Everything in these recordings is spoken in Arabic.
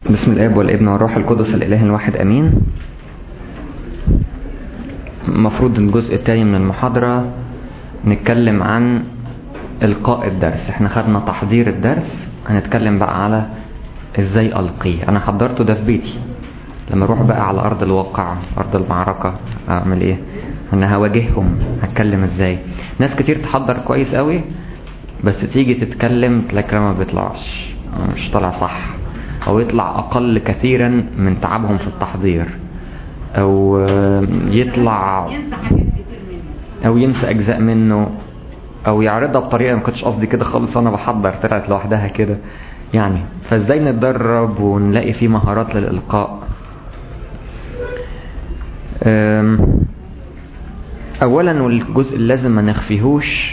بسم الاب والابن والروح القدس الاله الواحد امين. المفروض الجزء الثاني من المحاضرة نتكلم عن القاء الدرس. احنا خدنا تحضير الدرس، هنتكلم بقى على ازاي القيه. انا حضرته ده في بيتي، لما اروح بقى على ارض الواقع، ارض المعركة، اعمل ايه؟ انا هواجههم، هتكلم ازاي. ناس كتير تحضر كويس قوي، بس تيجي تتكلم تلاقي كلام ما بيطلعش، مش طالع صح، او يطلع اقل كثيرا من تعبهم في التحضير، او يطلع او ينسى اجزاء منه، او يعرضها بطريقة ما كنتش قصدي كده خالص وانا بحضر، طلعت لوحدها كده يعني. فازاي نتدرب ونلاقي فيه مهارات للإلقاء؟ اولا، والجزء اللي لازم ما نخفيهوش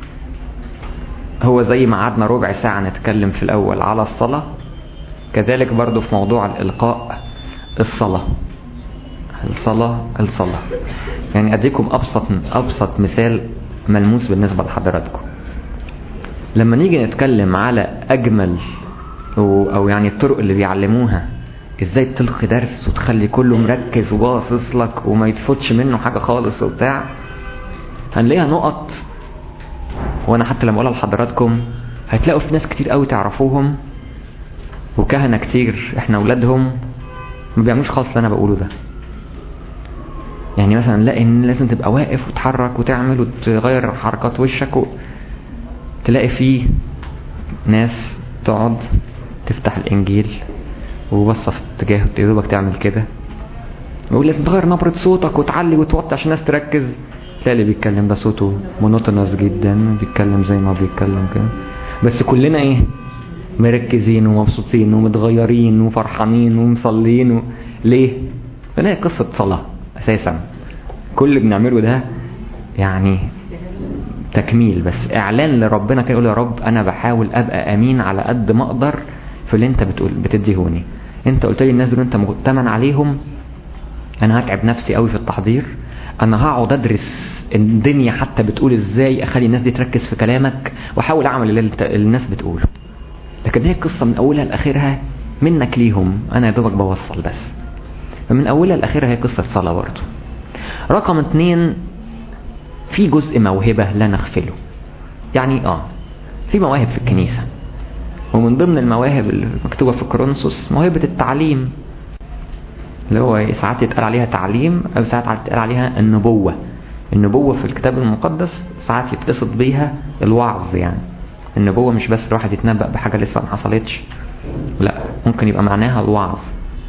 هو زي ما قعدنا ربع ساعة نتكلم في الاول على الصلاة، كذلك برضو في موضوع الإلقاء الصلاة. يعني اديكم ابسط مثال ملموس بالنسبة لحضراتكم. لما نيجي نتكلم على اجمل او يعني الطرق اللي بيعلموها ازاي تلقي درس وتخلي كله مركز وباصص لك وما يتفوتش منه حاجة خالص وبتاع، هنلاقيها نقط. وانا حتى لما اقولها لحضراتكم هتلاقوا في ناس كتير قوي تعرفوهم وكهنة كتير احنا اولادهم ما بيعملوش خالص اللي انا بقوله ده. يعني مثلا نلاقي ان لازم تبقى واقف وتحرك وتعمل وتغير حركات وشك تلاقي فيه ناس تقعد تفتح الانجيل وبصة في اتجاه تقدرك تعمل كده، ويقول لازم تغير نبرة صوتك وتعلي وتوطي عشان الناس تركز. تلاقي اللي بيتكلم ده صوته مونوتونس جدا، بيتكلم زي ما بيتكلم كده، بس كلنا ايه؟ مركزين ومبسوطين ومتغيرين وفرحانين ومصلين ليه؟ فلا قصة صلاة اساسا. كل اللي بنعمله ده يعني تكميل بس، اعلان لربنا كده. يقول يا رب انا بحاول ابقى امين على قد ما اقدر في اللي انت بتديهوني. انت قلت لي الناس دول انت مؤتمن عليهم، انا هتعب نفسي قوي في التحضير، انا هقعد ادرس الدنيا حتى بتقول ازاي اخلي الناس دي تركز في كلامك، واحاول اعمل اللي الناس بتقوله. لكن هي القصة من اولها لاخرها منك ليهم، انا يا دوبك بوصل بس. فمن اولها لاخرها هي قصة صلاة برضه. رقم 2، في جزء موهبة لا نغفله. يعني في مواهب في الكنيسة، ومن ضمن المواهب اللي مكتوبة في كورنثوس موهبة التعليم، اللي هو ساعات يتقال عليها تعليم او ساعات يتقال عليها النبوة. النبوة في الكتاب المقدس ساعات يتقصد بيها الوعظ. يعني النبوة مش بس الواحد يتنبأ بحاجة لسه ما حصلتش، لا، ممكن يبقى معناها الوعظ.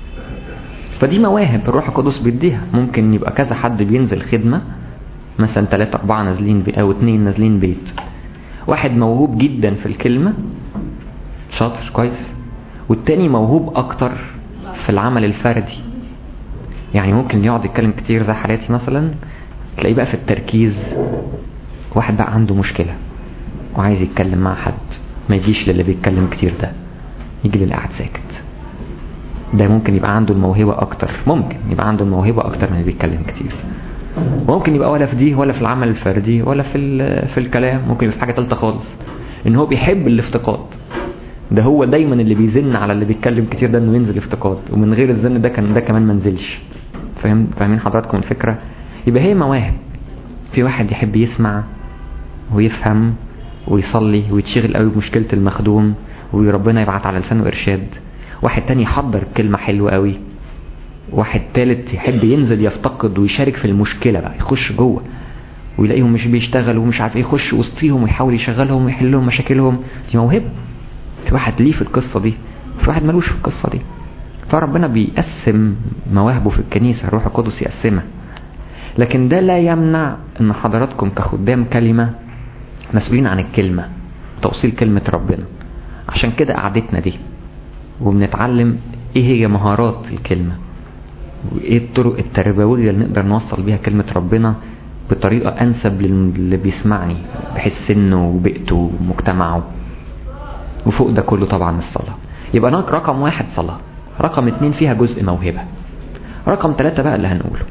فدي مواهب الروح القدس بيديها. ممكن يبقى كذا حد بينزل خدمة، مثلا 3-4 نازلين او 2 نازلين بيت، واحد موهوب جدا في الكلمة شاطر كويس، والتاني موهوب اكتر في العمل الفردي. يعني ممكن يقعد يتكلم كتير زي حالاتي مثلا، تلاقيه بقى في التركيز. واحد بقى عنده مشكلة وعايز يتكلم مع حد، ما يجيش للي بيتكلم كتير ده، يجي للي قاعد ساكت. ده ممكن يبقى عنده الموهبة اكتر، ممكن يبقى عنده الموهبة اكتر من اللي بيتكلم كتير. ممكن يبقى ولا في دي ولا في العمل الفردي ولا في الكلام. ممكن يبقى في حاجة تالتة خالص، ان هو بيحب الافتقاد. ده هو دايما اللي بيزن على اللي بيتكلم كتير ده انه ينزل افتقاد، ومن غير الزن ده كمان منزلش. فاهمين حضراتكم الفكرة؟ يبقى هي مواهب. في واحد يحب يسمع ويفهم ويصلي ويتشغل قوي بمشكلة المخدوم وربنا يبعت على لسانه إرشاد. واحد تاني يحضر كلمة حلوة قوي. واحد تالت يحب ينزل يفتقد ويشارك في المشكلة بقى، يخش جوه ويلاقيهم مش بيشتغلوا ومش عارف ايه، يخش وسطيهم ويحاول يشغلهم ويحل لهم مشاكلهم. دي موهبة. في واحد ليه في القصة دي، في واحد ملوش في القصة دي. فربنا بيقسم مواهبه في الكنيسة، الروح القدس يقسمها. لكن ده لا يمنع ان حضراتكم كخدام كلمة مسؤولين عن الكلمة، توصيل كلمة ربنا. عشان كده قعدتنا دي وبنتعلم ايه هي مهارات الكلمة، وايه الطرق التربوية اللي نقدر نوصل بيها كلمة ربنا بطريقة انسب للي بيسمعني، بحيث سنه وبيئته ومجتمعه. وفوق ده كله طبعا الصلاة. يبقى رقم 1 صلاة، رقم 2 فيها جزء موهبة، رقم 3 بقى اللي هنقوله.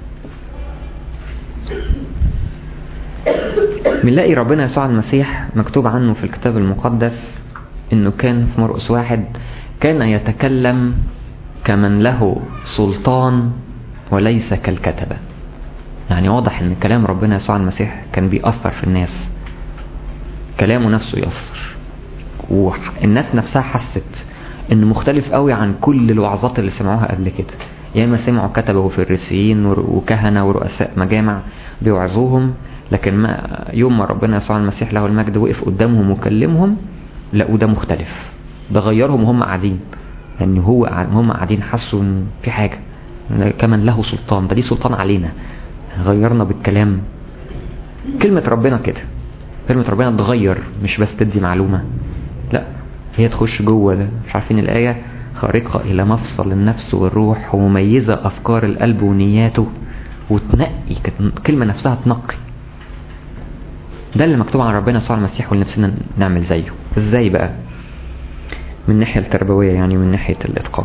بنلاقي ربنا يسوع المسيح مكتوب عنه في الكتاب المقدس انه كان في مرقس 1 كان يتكلم كمن له سلطان وليس كالكتبة. يعني واضح ان كلام ربنا يسوع المسيح كان بيأثر في الناس، كلامه نفسه يأثر، والناس نفسها حست انه مختلف قوي عن كل الوعظات اللي سمعوها قبل كده. يعني ما سمعوا كتبه وفريسيين وكهنة ورؤساء مجامع بيوعظوهم، لكن ما يوم ما ربنا يسوع المسيح له المجد وقف قدامهم وكلمهم، لقوا ده مختلف، ده غيرهم وهم قاعدين. يعني هم قاعدين حسوا ان في حاجة، كمن له سلطان، ده ليه سلطان علينا، غيرنا بالكلام. كلمة ربنا كده، كلمة ربنا تغير، مش بس تدي معلومة، لا هي تخش جوه. مش عارفين الآية خارقة إلى مفصل النفس والروح ومميزة أفكار القلب ونياته، وتنقي كلمة نفسها تنقي. ده اللي مكتوب عن ربنا يسوع المسيح ونفسنا نعمل زيه. ازاي بقى؟ من الناحية التربوية، يعني من ناحية الإتقان.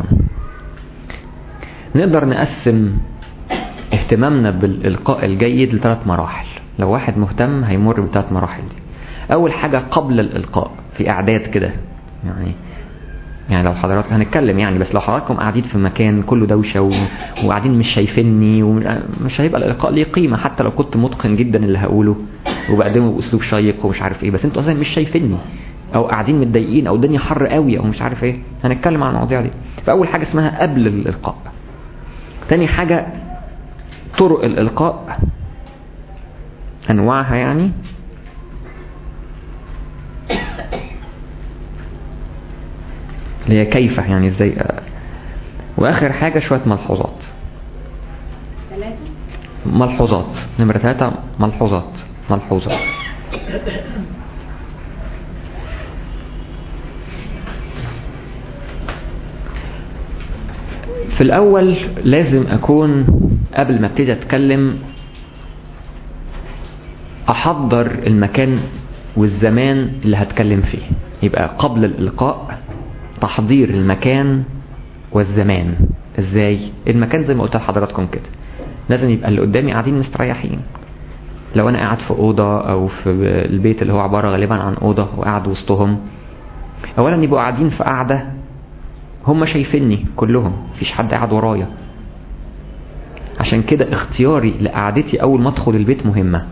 نقدر نقسم اهتمامنا بالإلقاء الجيد ل3 مراحل. لو واحد مهتم هيمر ب3 مراحل دي. أول حاجة قبل الإلقاء، في إعداد كده. يعني لو حضراتكم هنتكلم يعني، بس لو حضراتكم قاعدين في مكان كله دوشة وقاعدين مش شايفيني، ومش هيبقى الإلقاء ليه قيمة، حتى لو كنت متقن جدا اللي هقوله وبقدمه بأسلوب شيق ومش عارف ايه، بس انتوا اصلا مش شايفيني، او قاعدين متضايقين، او الدنيا حر قوي، او مش عارف ايه. هنتكلم عن المواضيع دي. فأول حاجة اسمها قبل الإلقاء. تاني حاجة طرق الإلقاء، أنواعها يعني. اللي هي كيف، يعني ازاي. واخر حاجة شوية ملحوظات. ملحوظات نمرة 3. ملحوظات. في الاول لازم اكون قبل ما ابتدي اتكلم احضر المكان والزمان اللي هتكلم فيه. يبقى قبل الإلقاء تحضير المكان والزمان. ازاي؟ المكان زي ما قلت لحضراتكم كده، لازم يبقى اللي قدامي قاعدين مستريحين. لو انا قاعد في اوضه او في البيت اللي هو عباره غالبا عن اوضه وقاعد وسطهم، اولا يبقوا قاعدين في قاعده هم شايفيني كلهم، مفيش حد قاعد ورايا. عشان كده اختياري لقعدتي اول ما ادخل البيت مهمه.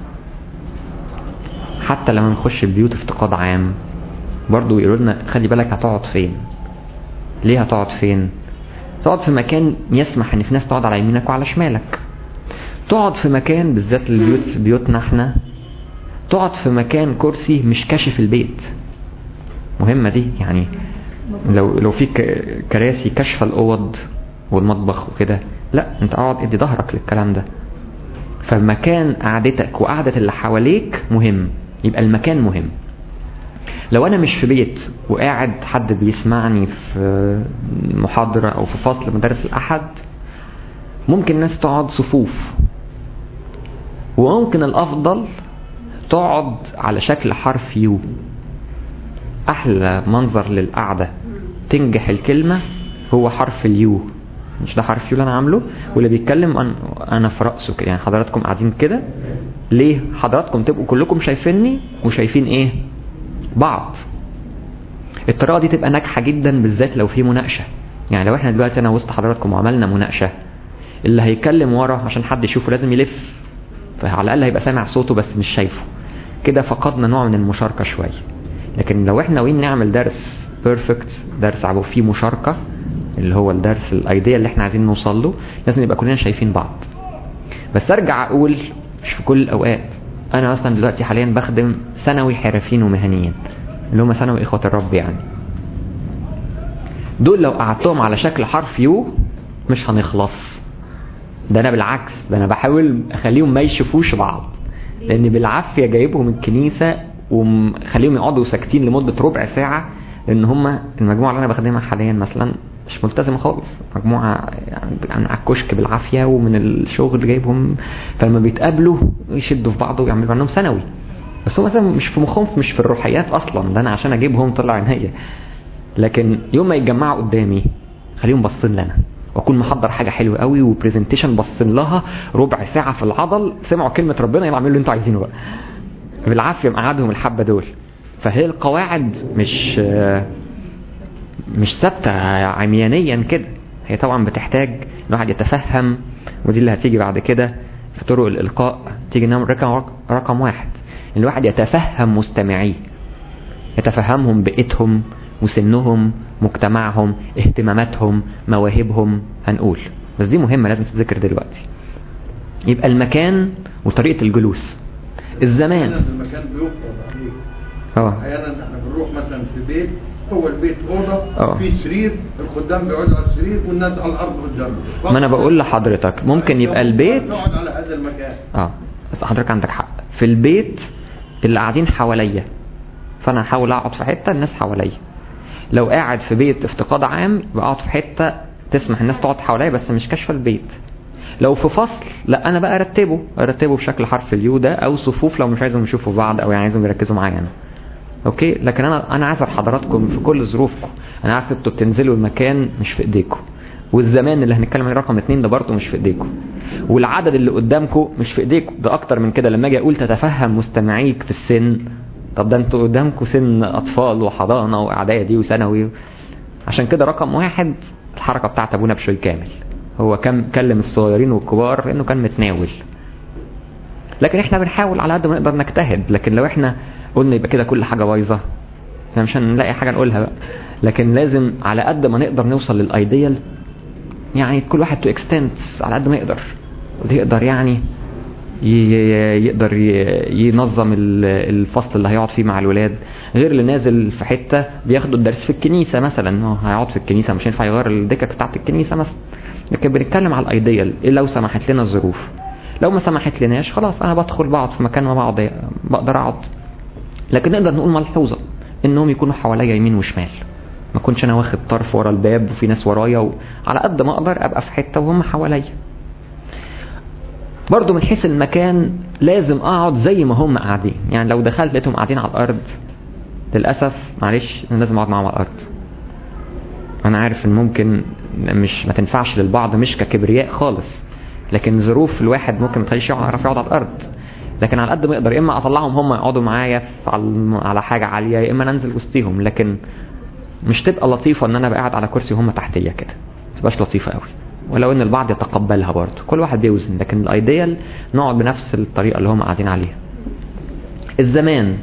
حتى لما نخش البيوت افتقاد عام برضو يقولوا لنا خلي بالك هتقعد فين. ليه هتقعد فين؟ تقعد في مكان يسمح ان في ناس تقعد على يمينك وعلى شمالك. تقعد في مكان، بالذات بيوتنا احنا، تقعد في مكان كرسي مش كاشف البيت. مهمة دي. يعني لو في كراسي كشف الاوض والمطبخ وكده، لا انت اقعد ادي ظهرك للكلام ده. فمكان قعدتك وقعدة اللي حواليك مهم. يبقى المكان مهم. لو انا مش في بيت وقاعد حد بيسمعني في محاضرة او في فصل مدارس الاحد، ممكن ناس تقعد صفوف، وممكن الافضل تقعد على شكل حرف يو. احلى منظر للقعدة تنجح الكلمة هو حرف اليو. مش ده حرف يو اللي انا عامله، واللي بيتكلم انا في رأسه كده. يعني حضراتكم قاعدين كده ليه؟ حضراتكم تبقوا كلكم شايفيني وشايفين ايه؟ بعض. الطريقة دي تبقى ناجحة جدا، بالذات لو في مناقشة. يعني لو احنا دلوقتي انا وسط حضراتكم وعملنا مناقشة، اللي هيتكلم ورا عشان حد يشوفه لازم يلف، فعلى الاقل هيبقى سامع صوته بس مش شايفه. كده فقدنا نوع من المشاركة شوية. لكن لو احنا ناويين نعمل درس بيرفكت، درس عبو فيه مشاركة، اللي هو الدرس الايديا اللي احنا عايزين نوصل له، لازم يبقى كلنا شايفين بعض. بس ارجع اقول مش في كل الاوقات. انا مثلا دلوقتي حاليا بخدم ثانوي حرفيين ومهنيين، اللي هم ثانوي اخوة الرب. يعني دول لو قعدتهم على شكل حرف يو مش هنخلص. ده انا بالعكس، ده انا بحاول اخليهم ما يشوفوش بعض، لان بالعافية جايبهم الكنيسة وخليهم يقعدوا ساكتين لمدة ربع ساعة، لان هم المجموعة اللي انا بخدمها حاليا مثلا مش ملتزمة خالص. مجموعة يعني على الكشك بالعافية ومن الشغل جايبهم، فلما بيتقابلوا يشدوا في بعض ويعملوا عنهم ثانوي. بس هم مثلا مش في مخهم، مش في الروحيات اصلا. ده انا عشان اجيبهم طلع عينيا. لكن يوم ما يتجمعوا قدامي خليهم باصين لنا، واكون محضر حاجة حلوة قوي وبرزنتيشن باصين لها ربع ساعة في العضل، سمعوا كلمة ربنا يلا اعملوا اللي انتوا عايزينه بقى. بالعافية مقعدهم الحبة دول. فهي القواعد مش ثابتة عميانيا كده. هي طبعا بتحتاج الواحد يتفهم، ودي اللي هتيجي بعد كده في طرق الإلقاء، تيجي رقم واحد الواحد يتفهم مستمعيه، يتفهمهم بيئتهم وسنهم مجتمعهم اهتماماتهم مواهبهم هنقول، بس دي مهمة لازم تتذكر دلوقتي. يبقى المكان وطريقة الجلوس. الزمان المكان بيفرض عليك. احيانا احنا بنروح مثلا في بيت، هو البيت اوضه في سرير، الخدام بيقعدوا على السرير والناس على الارض قدامه. ما انا بقول لحضرتك ممكن يبقى البيت تقعد على هذا المكان. بس حضرتك عندك حق، في البيت اللي قاعدين حواليا، فانا هحاول اقعد في حته الناس حواليا. لو قاعد في بيت افتقاد عام يبقى اقعد في حته تسمح الناس تقعد حواليا بس مش كشف البيت. لو في فصل لا انا بقى ارتبه بشكل حرف اليو ده، او صفوف لو مش عايزهم يشوفوا بعض او يعني عايزهم يركزوا معايا انا. اوكي، لكن انا عايز حضراتكم في كل ظروفكم. انا عارف انتوا بتنزلوا المكان مش في ايديكم، والزمان اللي هنتكلم عليه رقم 2 ده برضه مش في ايديكم، والعدد اللي قدامكم مش في ايديكم. ده اكتر من كده، لما اجي اقول تتفهم مستمعيك في السن، طب ده انتوا قدامكم سن اطفال وحضانه واعدادي وثانوي. عشان كده رقم 1 الحركه بتاعت ابونا بشوي كامل، هو كان كلم الصغيرين والكبار لانه كان متناول. لكن احنا بنحاول على قد ما نقدر نجتهد، لكن لو احنا قلنا يبقى كده كل حاجه بايظه احنا مش هنلاقي حاجه نقولها بقى. لكن لازم على قد ما نقدر نوصل للايديال، يعني كل واحد تو اكستنت على قد ما يقدر، وده يقدر يعني يقدر ينظم الفصل اللي هيقعد فيه مع الولاد، غير اللي نازل في حته بياخدوا الدرس في الكنيسه مثلا، هيقعد في الكنيسه مش ينفع يغير الدكك بتاعت الكنيسه مثلا. لكن بنتكلم على الايديال لو سمحت لنا الظروف. لو ما سمحت لناش خلاص انا بدخل بقعد في مكان ما بقدر اقعد. لكن نقدر نقول ملحوظه انهم يكونوا حواليا يمين وشمال، ما كنتش انا واخد طرف ورا الباب وفي ناس ورايا، على قد ما اقدر ابقى في حته وهم حواليا. برضو من حيث المكان لازم اقعد زي ما هم قاعدين، يعني لو دخلت لقيتهم قاعدين على الارض للاسف معلش انا لازم اقعد معاهم على الارض. انا عارف ان ممكن مش ما تنفعش للبعض، مش ككبرياء خالص، لكن ظروف الواحد ممكن ما تخليش يعرف يقعد على الارض. لكن على قد ما اقدر اما اطلعهم هم يقعدوا معايا على حاجه عاليه، يا اما انزل وسطيهم. لكن مش تبقى لطيفه ان انا ابقى قاعد على كرسي وهم تحتيه كده، ما تبقاش لطيفه قوي، ولو ان البعض يتقبلها برضه، كل واحد بيوزن. لكن الايديال نقعد بنفس الطريقه اللي هم قاعدين عليها. الزمان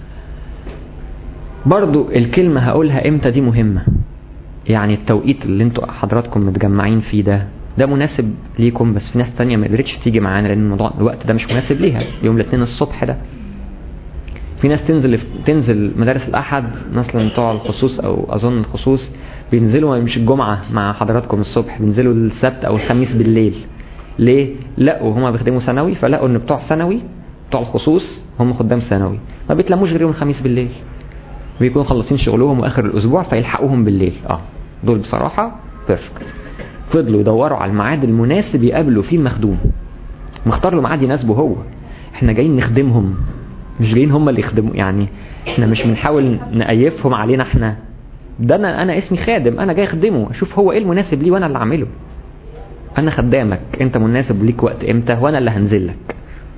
برضه الكلمه هقولها امتى دي مهمه، يعني التوقيت اللي انتوا حضراتكم متجمعين فيه ده مناسب ليكم، بس في ناس تانية ما قدرتش تيجي معانا لان الموضوع الوقت ده مش مناسب ليها. يوم الاثنين الصبح ده في ناس تنزل مدارس الاحد مثلا بتوع الخصوص، او اظن الخصوص بينزلوا مش الجمعه مع حضراتكم الصبح، بينزلوا السبت او الخميس بالليل. ليه؟ لقوا هما بيخدموا ثانوي، فلقوا ان بتوع ثانوي بتوع الخصوص هم خدام ثانوي ما بيتلموش غير يوم الخميس بالليل، بيكونوا خلصين شغلهم واخر الاسبوع فيلحقوهم بالليل. دول بصراحه بيرفكت. فضلوا يدوروا على الميعاد المناسب يقابلوا فيه المخدوم، مختار له ميعاد يناسبه هو. احنا جايين نخدمهم، مش جايين هم اللي يخدموا، يعني احنا مش بنحاول نقيفهم علينا احنا. ده انا اسمي خادم، انا جاي اخدمه، اشوف هو ايه المناسب ليه وانا اللي اعمله. انا خدامك، انت مناسب ليك وقت امتى وانا اللي هنزل لك،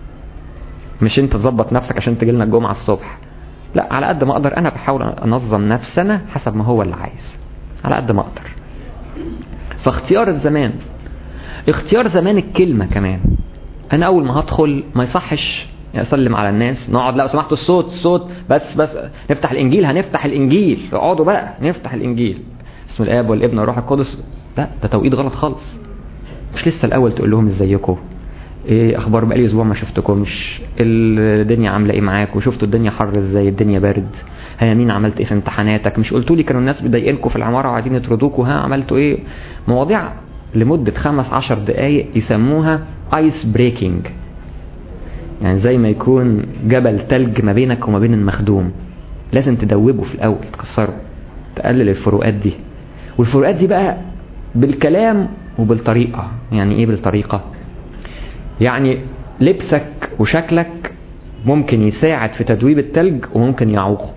مش انت تظبط نفسك عشان تجي لنا الجمعه الصبح. لا، على قد ما اقدر انا بحاول انظم نفسنا حسب ما هو اللي عايز على قد ما اقدر. فاختيار الزمان، اختيار زمان الكلمه كمان. انا اول ما هدخل ما يصحش اسلم على الناس نقعد، لا سمحتوا الصوت بس نفتح الانجيل، هنفتح الانجيل، اقعدوا بقى نفتح الانجيل بسم الاب والابن والروح القدس. لا، ده توقيت غلط خالص. مش لسه الاول تقول لهم ازيكم، ايه اخبار، بقالي اسبوع ما شفتكمش، الدنيا عامله ايه معاكم، شفتوا الدنيا حر ازاي، الدنيا برد، ها مين عملت ايه في امتحاناتك، مش قلتوا لي كانوا الناس بيضايقينكم في العماره وعايزين يطردوكوا، ها عملتوا ايه. مواضيع لمده 15 دقائق يسموها ايس بريكنج، يعني زي ما يكون جبل تلج ما بينك وما بين المخدوم، لازم تدوبه في الاول، تكسره، تقلل الفروقات دي. والفروقات دي بقى بالكلام وبالطريقه. يعني ايه بالطريقه؟ يعني لبسك وشكلك ممكن يساعد في تدويب التلج وممكن يعوقه.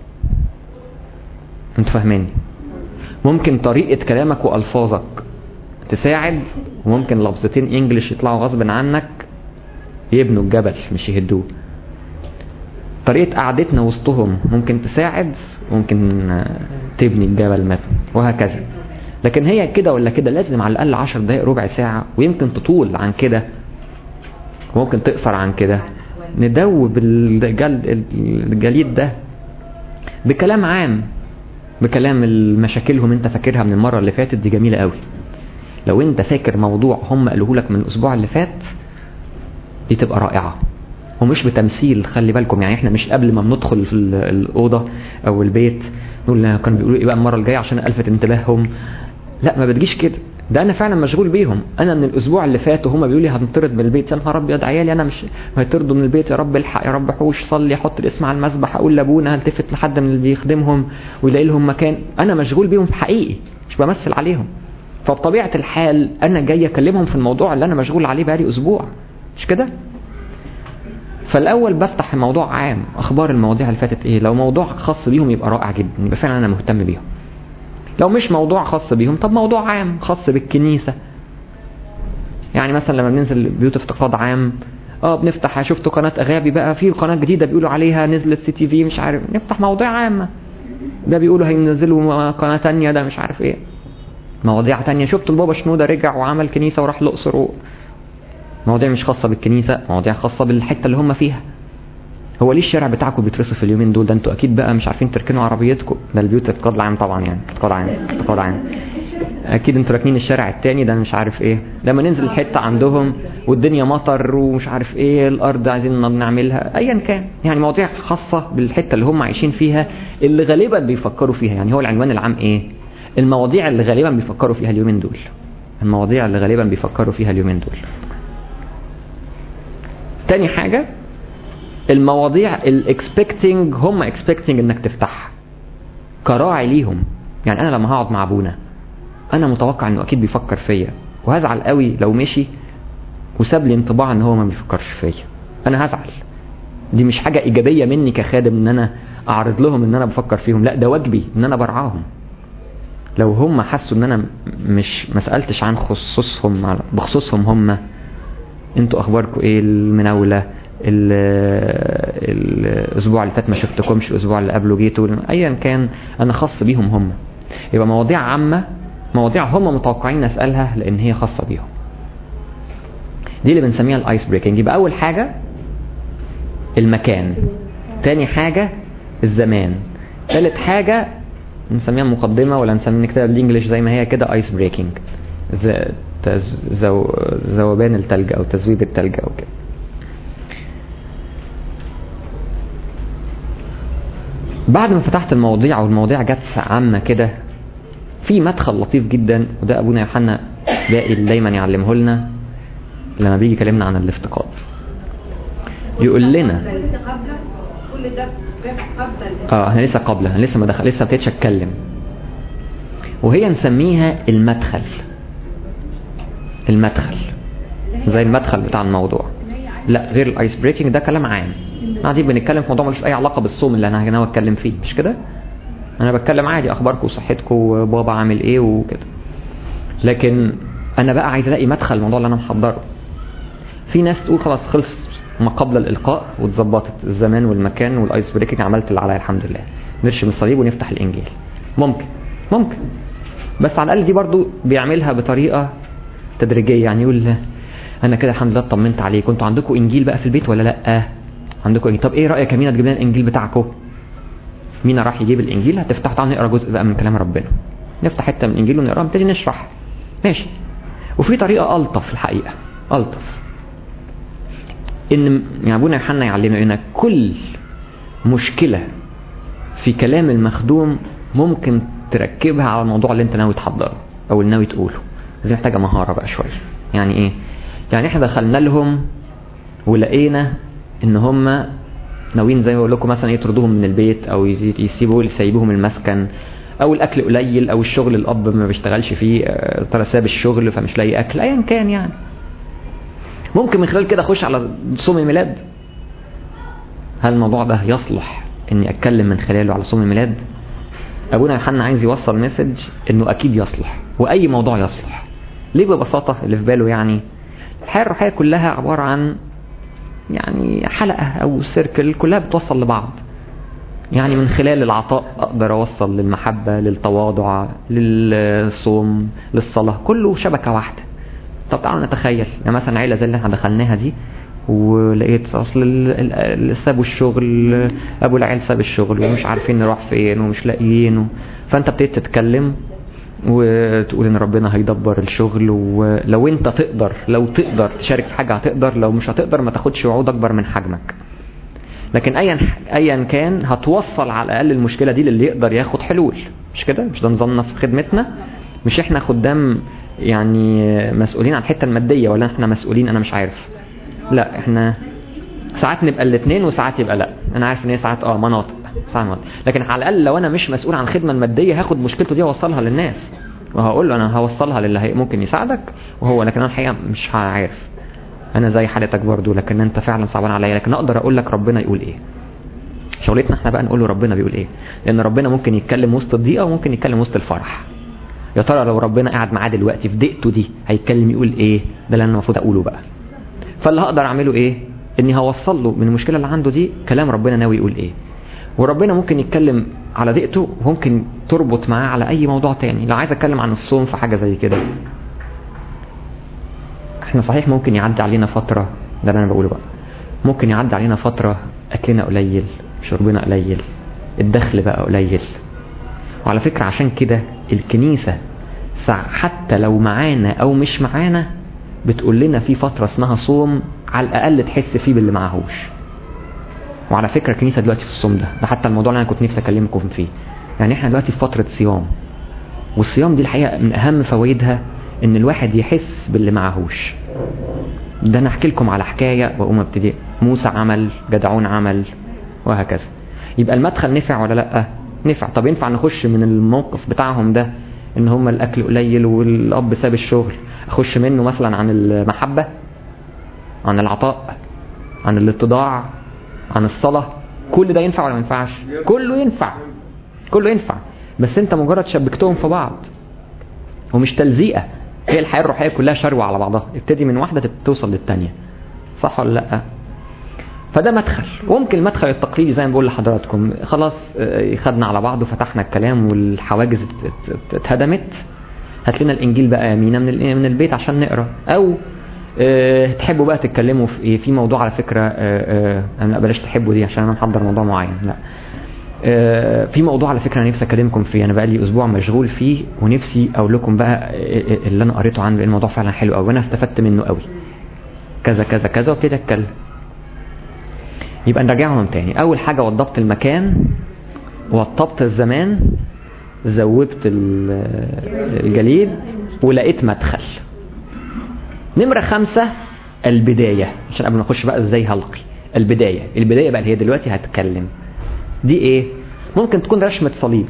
انت فاهميني؟ ممكن طريقه كلامك والفاظك تساعد، وممكن لفظتين انجليش يطلعوا غصب عنك يبنوا الجبل مش يهدوه. طريقة قعدتنا وسطهم ممكن تساعد، ممكن تبني الجبل مثلا، وهكذا. لكن هي كده ولا كده لازم على الاقل 10 دقائق ربع ساعة، ويمكن تطول عن كده وممكن تقصر عن كده. ندوب الجليد ده بكلام عام، بكلام مشاكلهم انت فاكرها من المرة اللي فاتت دي جميلة قوي. لو انت فاكر موضوع هم قالوه لك من الاسبوع اللي فات دي تبقى رائعة، ومش بتمثيل. خلي بالكم يعني احنا مش قبل ما بندخل في الأوضة او البيت نقول كانوا بيقولوا ايه بقى المرة الجاية عشان الفت انتباههم. لا، ما بتجيش كده. ده انا فعلا مشغول بيهم. انا من الاسبوع اللي فات وهم بيقولوا لي هنطرد من البيت، يا نهار ابيض عيالي انا مش هيطردوا من البيت، يا رب الحق، يا رب حوش، صلي، احط الاسم على المسبح، اقول لابونا، هلتفت لحد من اللي بيخدمهم ويلاقي لهم مكان. انا مشغول بيهم حقيقي، مش بمثل عليهم. فبطبيعة الحال انا جاي اكلمهم في الموضوع اللي انا مشغول عليه بقالي اسبوع، مش كده؟ فالاول بفتح موضوع عام، اخبار المواضيع اللي فاتت ايه. لو موضوع خاص بيهم يبقى رائع جدا، يبقى فعلا انا مهتم بيهم. لو مش موضوع خاص بيهم، طب موضوع عام خاص بالكنيسة. يعني مثلا لما بننزل بيوت افتقاد عام، بنفتح، شفت قناة اغابي بقى في قناة جديدة بيقولوا عليها نزلت CTV مش عارف، نفتح مواضيع عامة. ده بيقولوا هينزلوا قناة تانية، ده مش عارف ايه، مواضيع تانية. شفت البابا شنودة رجع وعمل كنيسة وراح الأقصر مواضيع مش خاصة بالكنيسة، مواضيع خاصة بالحتة اللي هم فيها. هو ليه الشارع بتاعكم بيترصف اليومين دول؟ ده انتوا اكيد بقى مش عارفين تركنوا عربيتكم. ده البيوت افتقاد العام طبعا، يعني افتقاد عام اكيد انتوا راكنين الشارع التاني ده مش عارف ايه. لما ننزل الحتة عندهم والدنيا مطر ومش عارف ايه، الارض عايزين نعملها، ايا كان. يعني مواضيع خاصة بالحتة اللي هم عايشين فيها، اللي غالبا بيفكروا فيها. يعني هو العنوان العام ايه؟ المواضيع اللي غالبا بيفكروا فيها اليومين دول. المواضيع اللي غالبا بيفكروا فيها اليومين دول. تاني حاجة، المواضيع الاكسبكتنج، هم اكسبكتنج انك تفتحها كراعي ليهم. يعني انا لما هقعد مع ابونا انا متوقع انه اكيد بيفكر فيا، وهزعل قوي لو مشي وساب لي انطباع ان هو ما بيفكرش فيا. انا هزعل. دي مش حاجة ايجابية مني كخادم ان انا اعرض لهم ان انا بفكر فيهم، لا ده واجبي ان انا برعاهم. لو هم حسوا ان انا ما سألتش عن بخصوصهم هم، انتوا اخباركم ايه، المناولة الاسبوع اللي فات ما شفتكمش، الاسبوع اللي قبله جيتوا، ايا كان انا خاص بيهم هم. يبقى مواضيع عامة، مواضيع هم متوقعين اسألها لان هي خاصة بيهم. دي اللي بنسميها الايس بريكنج. يبقى اول حاجة المكان، تاني حاجة الزمان، ثالث حاجة نسميها مقدمة ولا نسميها نكتبها بالانجليش زي ما هي كده ايس بريكنج، ذوبان التلج او تذويب التلج او كده. بعد ما فتحت المواضيع والمواضيع جت عامة كده، في مدخل لطيف جدا، وده ابونا يوحنا باقي دايما يعلمه لنا لما بيجي يكلمنا عن الافتقاد. يقول لنا انا لسه قبلها، لسه ما دخل، لسه ما ابتديتش اتكلم. وهي نسميها المدخل زي المدخل بتاع الموضوع. لا، غير الايس بريكنج ده كلام عام. قاعدين بنتكلم في موضوع ملوش اي علاقه بالصوم اللي انا ناوي اتكلم فيه، مش كده؟ انا بتكلم عادي اخباركم وصحتكم وبابا عامل ايه وكده. لكن انا بقى عايز الاقي مدخل الموضوع اللي انا محضره. في ناس تقول خلاص خلص ما قبل الالقاء واتظبطت الزمان والمكان والايس بريكنج، عملت اللي عليا الحمد لله، نرشم الصليب ونفتح الانجيل. ممكن بس على الاقل دي برضو بيعملها بطريقه تدريجيه. يعني يقول انا كده الحمد لله اطمنت عليكم، كنتوا عندكم انجيل بقى في البيت ولا لا؟ عندكم انجيل؟ طب ايه رايك يا مينا تجيب لنا الانجيل بتاعكم؟ مينا راح يجيب الانجيل، هتفتح تعالوا نقرا جزء بقى من كلام ربنا، نفتح حته من الانجيل ونقراه، نبتدي نشرح، ماشي. وفي طريقه الطف الحقيقه، الطف، ان يعني ابونا يوحنا يعلمنا ان كل مشكله في كلام المخدوم ممكن تركبها على الموضوع اللي انت ناوي تحضره او اللي ناوي تقوله. دي محتاجه مهاره بقى شويه. يعني ايه؟ يعني احنا دخلنا لهم ولقينا ان هم ناويين زي ما بقول لكم مثلا يطردوهم من البيت او يسيبوهم المسكن، او الاكل قليل، او الشغل الاب ما بيشتغلش فيه، ترى ساب الشغل فمش لاقي اكل، ايا كان. يعني ممكن من خلال كده اخش على صوم الميلاد. هل الموضوع ده يصلح اني اتكلم من خلاله على صوم الميلاد؟ ابونا يوحنا عايز يوصل مسج انه اكيد يصلح، واي موضوع يصلح. ليه؟ ببساطة اللي في باله يعني الحياة الروحية كلها عبارة عن يعني حلقة او سيركل كلها بتوصل لبعض. يعني من خلال العطاء اقدر اوصل للمحبة، للتواضع، للصوم، للصلاة، كله شبكة واحدة. طب تعالوا نتخيل يعني مثلا عيلة زي اللي احنا دخلناها دي، ولقيت اصل سابوا الشغل، ابو العيال ساب الشغل ومش عارفين نروح فين ومش لاقيين، فانت ابتديت تتكلم وتقول ان ربنا هيدبر الشغل، ولو انت تقدر، لو تقدر تشارك في حاجة هتقدر، لو مش هتقدر ما تاخدش وعود اكبر من حجمك. لكن ايا كان هتوصل على الاقل المشكلة دي للي يقدر ياخد حلول. مش كده؟ مش ده نظامنا في خدمتنا؟ مش احنا خدام يعني مسؤولين عن الحتة المادية، ولا احنا مسؤولين انا مش عارف؟ لا، احنا ساعات نبقى الاثنين وساعات يبقى لا. انا عارف ان هي ساعات مناطق، لكن على الاقل لو انا مش مسؤول عن الخدمة المادية هاخد مشكلته دي واوصلها للناس، وهقول له انا هوصلها للي ممكن يساعدك وهو، لكن انا الحقيقة مش عارف. انا زي حالتك برضو، لكن انت فعلا صعبان عليا، لكن اقدر اقول لك ربنا يقول ايه. شغلتنا احنا بقى نقول له ربنا بيقول ايه، لان ربنا ممكن يتكلم وسط الضيقة وممكن يتكلم وسط الفرح. يا ترى لو ربنا قاعد معاه دلوقتي في ضيقته دي هيتكلم يقول ايه؟ ده اللي انا المفروض اقوله بقى. فاللي هقدر اعمله ايه؟ اني هوصل له من المشكلة اللي عنده دي كلام ربنا ناوي يقول ايه. وربنا ممكن يتكلم على ضيقته وممكن تربط معاه على اي موضوع تاني. لو عايز اتكلم عن الصوم في حاجة زي كده، احنا صحيح ممكن يعدي علينا فترة، ده اللي انا بقوله بقى، ممكن يعدي علينا فترة اكلنا قليل، شربنا قليل، الدخل بقى قليل. وعلى فكرة عشان كده الكنيسة حتى لو معانا او مش معانا بتقول لنا في فترة اسمها صوم، على الاقل تحس فيه باللي معهوش. وعلى فكرة الكنيسة دلوقتي في الصوم ده حتى الموضوع اللي انا كنت نفسي اكلمكم فيه. يعني احنا دلوقتي في فترة صيام، والصيام دي الحقيقة من اهم فوائدها ان الواحد يحس باللي معهوش. ده انا احكي لكم على حكاية واقوم ابتدي. موسى عمل، جدعون عمل، وهكذا. يبقى المدخل نفع ولا لا؟ نفع. طب ينفع نخش من الموقف بتاعهم ده ان هم الاكل قليل والاب ساب الشغل، اخش منه مثلا عن المحبة، عن العطاء، عن الاتضاع، عن الصلاة؟ كل ده ينفع ولا ما ينفعش؟ كله ينفع، كله ينفع. بس انت مجرد شبكتهم في بعض، ومش تلزيقة. هي الحياة الروحية كلها شروة على بعضها، ابتدي من واحدة توصل للتانية، صح ولا لا؟ فده مدخل. وممكن المدخل التقليدي زي ما بقول لحضراتكم، خلاص خدنا على بعض وفتحنا الكلام والحواجز اتهدمت، هات لنا الانجيل بقى يمينا من البيت عشان نقرأ. او تحبوا بقى تتكلموا في ايه، في موضوع على فكرة انا بلاش تحبوا دي عشان انا محضر موضوع معين، لا، في موضوع على فكرة انا نفسي اكلمكم فيه. انا بقى لي اسبوع مشغول فيه ونفسي اقول لكم بقى اللي انا قريته عنه، الموضوع فعلا حلو قوي وانا استفدت منه قوي، كذا كذا كذا، وابتدي اتكلم. يبقى نراجعهم تاني. اول حاجة وضبط المكان، وضبط الزمان، زودت الجليد، ولقيت مدخل. نمرة 5 البداية، عشان قبل ما نخش بقى ازاي هلقي. البداية بقى اللي هي دلوقتي هتكلم دي ايه؟ ممكن تكون رشمة صليب،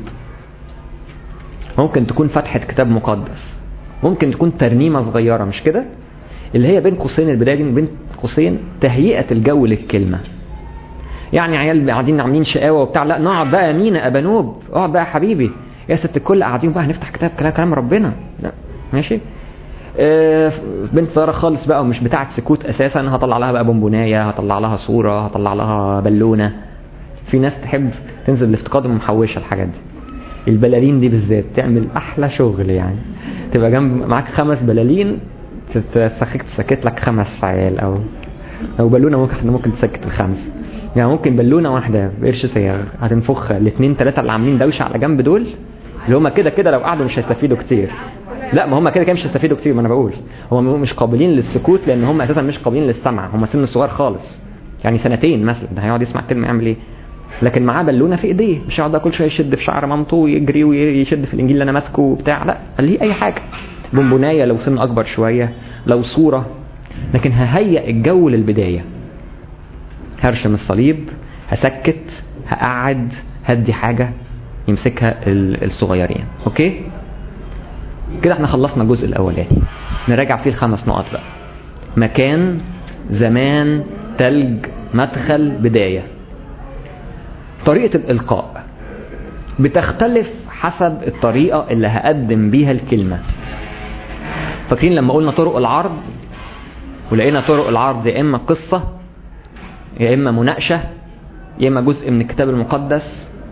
ممكن تكون فتحة كتاب مقدس، ممكن تكون ترنيمة صغيرة، مش كده؟ اللي هي بين قوسين البداية دي، بين قوسين تهيئة الجو للكلمة. يعني عيال قاعدين عاملين شقاوة وبتاع، لا نقعد بقى مين أبا نوب، اقعد بقى يا حبيبي يا ست الكل، قاعدين بقى هنفتح كلام ربنا، لا ماشي. بنت صغيرة خالص بقى ومش بتاعت سكوت اساسا، هطلع لها بقى بونبونايه، هطلع لها صورة، هطلع لها بالونة. في ناس تحب تنزل الافتقاد ومحوشة الحاجات دي. البلالين دي بالذات تعمل احلى شغل، يعني تبقى جنب معاك 5 بلالين تسكت لك 5 عيال، او بالونة ممكن تسكت ال5. يعني ممكن بالونة واحدة بقرش صيغ هتنفخ 2 3 اللي عاملين دوشة على جنب دول، اللي هم كده لو قعدوا مش هيستفيدوا كتير. لا، ما هم كده مش هيستفيدوا كتير. ما انا بقول هم مش قابلين للسكوت، لان هم اساسا مش قابلين للسمع، هم سن صغير خالص، يعني 2 مثلا، ده هيقعد يسمع كلمة يعمل ايه؟ لكن معاه بالونه في ايديه، مش هيقعد كل شويه يشد في شعر مامته ويجري ويشد في الانجيل اللي انا ماسكه وبتاع، لا، خليه اي حاجه، بونبونايه لو سن اكبر شويه، لو صوره. لكن ههيئ الجو للبدايه، هرشم الصليب، هسكت، هقعد، هدي حاجه يمسكها الصغيرين. اوكي كده احنا خلصنا الجزء الاولاني. نراجع فيه ال5 نقط بقى: مكان، زمان، تلج، مدخل، بدايه. طريقة الإلقاء بتختلف حسب الطريقة اللي هقدم بيها الكلمة. فاكرين لما قلنا طرق العرض، ولقينا طرق العرض يا إما قصة، يا إما مناقشة، يا إما جزء من الكتاب المقدس،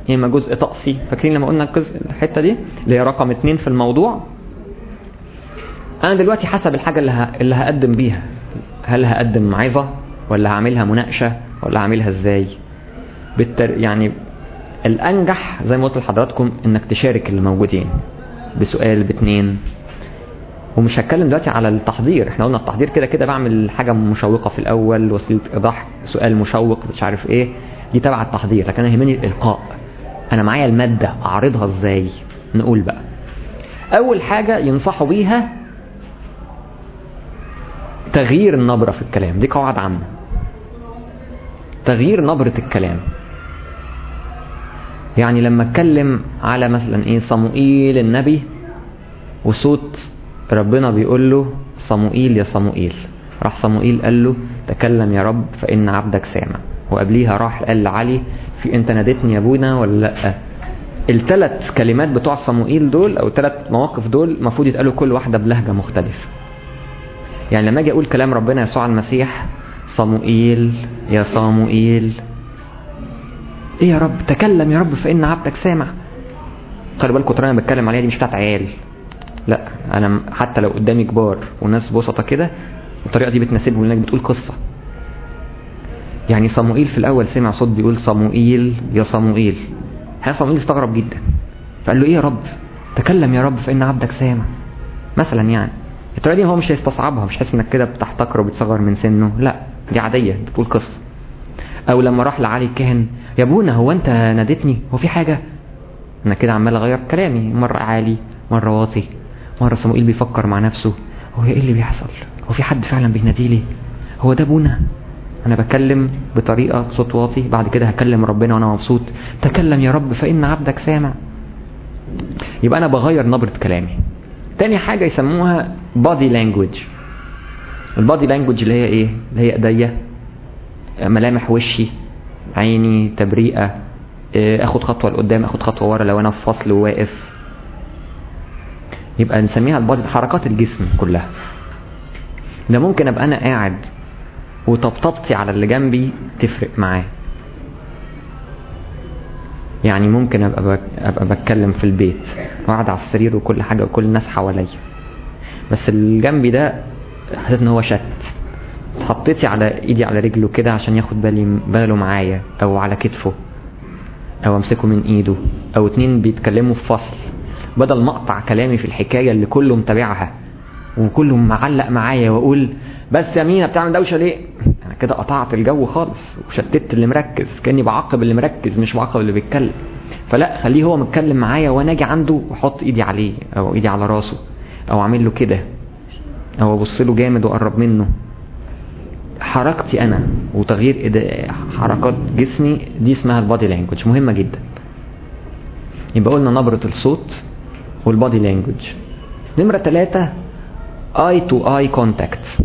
يا اما جزء طقسي. فاكرين لما قلنا الحته دي اللي هي رقم 2 في الموضوع؟ انا دلوقتي حسب الحاجه اللي هقدم بيها، هل هقدم عظه ولا هعملها مناقشه ولا هعملها ازاي؟ يعني الانجح زي ما قلت لحضراتكم انك تشارك اللي موجودين بسؤال باتنين. ومش هتكلم دلوقتي على التحضير، احنا قلنا التحضير كده كده بعمل حاجه مشوقه في الاول، وسيله ايضاح، سؤال مشوق مش عارف ايه، دي تبع التحضير. لكن انا يهمني الالقاء، انا معايا الماده اعرضها ازاي. نقول بقى اول حاجه ينصحوا بيها تغيير النبره في الكلام. دي قواعد عامه، تغيير نبره الكلام. يعني لما اتكلم على مثلا ايه صموئيل النبي وصوت ربنا بيقول له صموئيل يا صموئيل، راح صموئيل قال له تكلم يا رب فإن عبدك سامع. وقبليها راح قال لعلي في انت ناديتني يا ابونا ولا لا. الثلاث كلمات بتوع صموئيل دول او 3 مواقف دول المفروض يتقالوا كل واحدة بلهجة مختلفة. يعني لما اجي اقول كلام ربنا يسوع المسيح صموئيل يا صموئيل، ايه يا رب؟ تكلم يا رب فإن عبدك سامع. خلي بالكم الطريقة انا بتكلم عليها دي مش بتاعت عيال، لا انا حتى لو قدامي كبار وناس بسطة كده الطريقة دي بتناسبهم، لانك بتقول قصة. يعني صموئيل في الاول سمع صوت بيقول صموئيل يا صموئيل، صموئيل استغرب جدا فقال له ايه يا رب؟ تكلم يا رب فإن عبدك سامع مثلا. يعني الطريقة دي هو مش هيستصعبها، مش حاسس انك كده بتحتقره وبتصغر من سنه، لا دي عادية بتقول قصة. او لما راح لعلي الكاهن يا ابونا هو انت ناديتني، هو في حاجة؟ انا كده عمال اغير كلامي، مرة عالي مرة واطي، مرة صموئيل بيفكر مع نفسه هو ايه اللي بيحصل؟ هو في حد فعلا بيناديلي؟ هو ده ابونا؟ انا بكلم بطريقة صوت واطي، بعد كده هكلم ربنا وانا مبسوط، تكلم يا رب فإن عبدك سامع. يبقى انا بغير نبرة كلامي. تاني حاجة يسموها body language. البادي لانجوج اللي هي ايه؟ اللي هي ايديا، ملامح وشي، عيني، تبريئة، اخد خطوة لقدام، اخد خطوة ورا لو انا في فصل وواقف. يبقى نسميها البادي، حركات الجسم كلها. ده ممكن ابقى انا قاعد وطبطبتي على اللي جنبي تفرق معاه. يعني ممكن ابقى بتكلم في البيت وقاعد على السرير وكل حاجة وكل الناس حواليا، بس اللي جنبي ده حسيت ان هو شت، حطيتي على ايدي على رجله كده عشان ياخد باله معايا، او على كتفه، او امسكه من ايده، او 2 بيتكلموا في فصل، بدل ما اقطع كلامي في الحكاية اللي كله متابعها وكله معلق معايا واقول بس يا مينا بتعمل دوشة ليه، انا كده قطعت الجو خالص وشتت اللي مركز، كأني بعاقب اللي مركز مش بعاقب اللي بيتكلم. فلا، خليه هو متكلم معايا وانا اجي عنده واحط ايدي عليه او ايدي على راسه، او اعمل له كده، او ابص له جامد واقرب منه. حركتي انا وتغيير حركات جسمي دي اسمها البادي لانجوج، مهمة جدا. يبقى قلنا نبرة الصوت والبادي لانجوج. نمرة 3 eye to eye contact.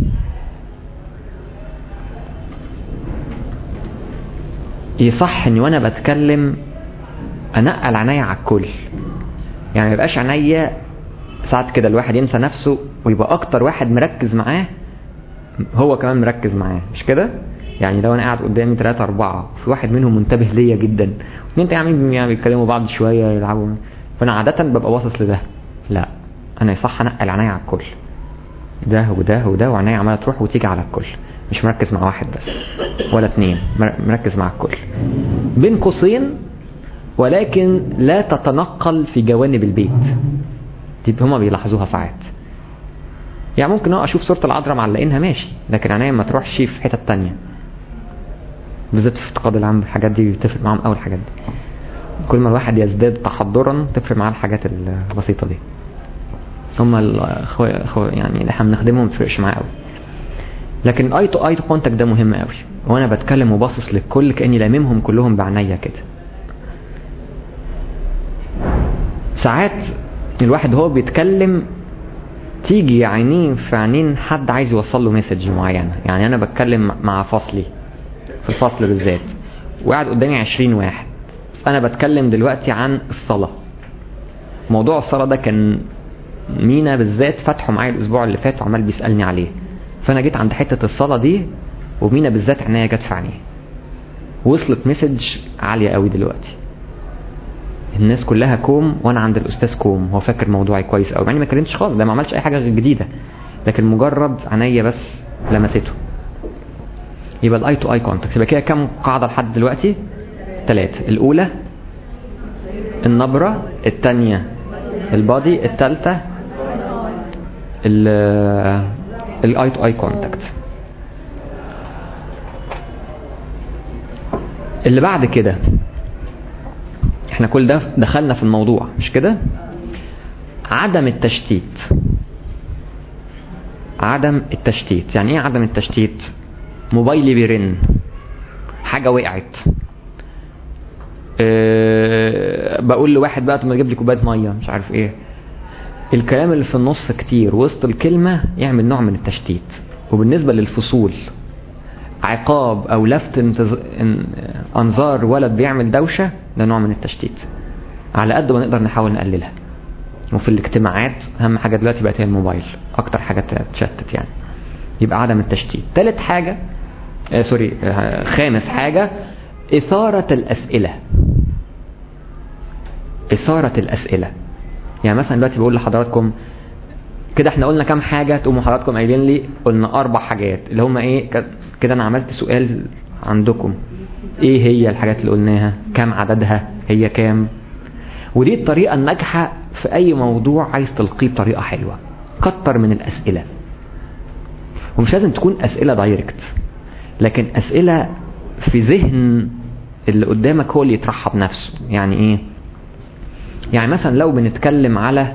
يصح اني وانا بتكلم انقل عينيا على الكل، يعني ما يبقاش عينيا ساعات كده الواحد ينسى نفسه ويبقى اكتر واحد مركز معاه هو كمان مركز معاه، مش كده؟ يعني لو انا قاعد قدامي 3 4 في واحد منهم منتبه ليا جدا، 2 يعني بيتكلموا بعض شويه يلعبوا، فانا عاده ببقى باصص لده. لا، انا يصح انقل عينيا على الكل، ده وده وده، وعينيا عماله تروح وتيجي على الكل، مش مركز مع واحد بس ولا 2، مركز مع الكل. بين قوسين ولكن لا تتنقل في جوانب البيت. دي هما بيلاحظوها ساعات. يعني ممكن اشوف صورة العذراء معلقينها ماشي، لكن عينيا ما تروحش في حتة تانية، بالذات في افتقاد العام. الحاجات دي بتفرق معاهم اول الحاجات دي. كل ما الواحد يزداد تحضرا تفرق معاه الحاجات البسيطة دي. هما يعني اللي احنا بنخدمهم ما تفرقش معاه قوي. لكن اي تو اي تو كونتاكت ده مهم قوي، وانا بتكلم وباصص للكل كاني لاممهم كلهم بعناية كده. ساعات الواحد هو بيتكلم تيجي عينين في عينين حد عايز يوصل له مسج معينة. يعني انا بتكلم مع فصلي في الفصل بالذات وقاعد قدامي 20 واحد، بس انا بتكلم دلوقتي عن الصلاة. موضوع الصلاة ده كان مينا بالذات فتحه معايا الاسبوع اللي فات وعمال بيسألني عليه، فانا جيت عند حتة الصلاة دي ومينا بالذات عناية جت في عينيه، وصلت مسج عالية قوي دلوقتي. الناس كلها كوم وانا عند الاستاذ كوم، هو فاكر موضوعي كويس قوي، يعني ما كلمتش خالص، ده ما عملش اي حاجه جديده، لكن مجرد عينيا بس لمسته. يبقى الاي تو اي كونتاكت. يبقى كده كم قاعده لحد دلوقتي؟ 3. الاولى النبره، الثانيه البادي، الثالثه الاي تو اي كونتاكت. اللي بعد كده احنا كل ده دخلنا في الموضوع مش كده؟ عدم التشتيت. عدم التشتيت يعني ايه عدم التشتيت؟ موبايلي بيرن، حاجة وقعت، بقول لواحد بقى ما تجيب لي كوبايه ميه، مش عارف ايه، الكلام اللي في النص كتير وسط الكلمة يعمل نوع من التشتيت. وبالنسبة للفصول، عقاب او لفت انظار ولد بيعمل دوشة، ده نوع من التشتيت. على قد ما نقدر نحاول نقللها. وفي الاجتماعات اهم حاجة دلوقتي بقت هي الموبايل، اكتر حاجة تشتت يعني. يبقى عدم التشتيت. ثالث حاجة خامس حاجة إثارة الأسئلة. إثارة الأسئلة. يعني مثلا دلوقتي بقول لحضراتكم كده احنا قلنا كام حاجة، تقوموا حضراتكم قايلين لي قلنا 4 حاجات اللي هم ايه كده. انا عملت سؤال عندكم، ايه هي الحاجات اللي قلناها، كام عددها، هي كام. ودي الطريقة الناجحة في اي موضوع عايز تلقيه بطريقة حلوة. كتر من الأسئلة، ومش لازم تكون أسئلة دايركت، لكن أسئلة في ذهن اللي قدامك هو اللي يطرحها بنفسه. يعني ايه؟ يعني مثلا لو بنتكلم على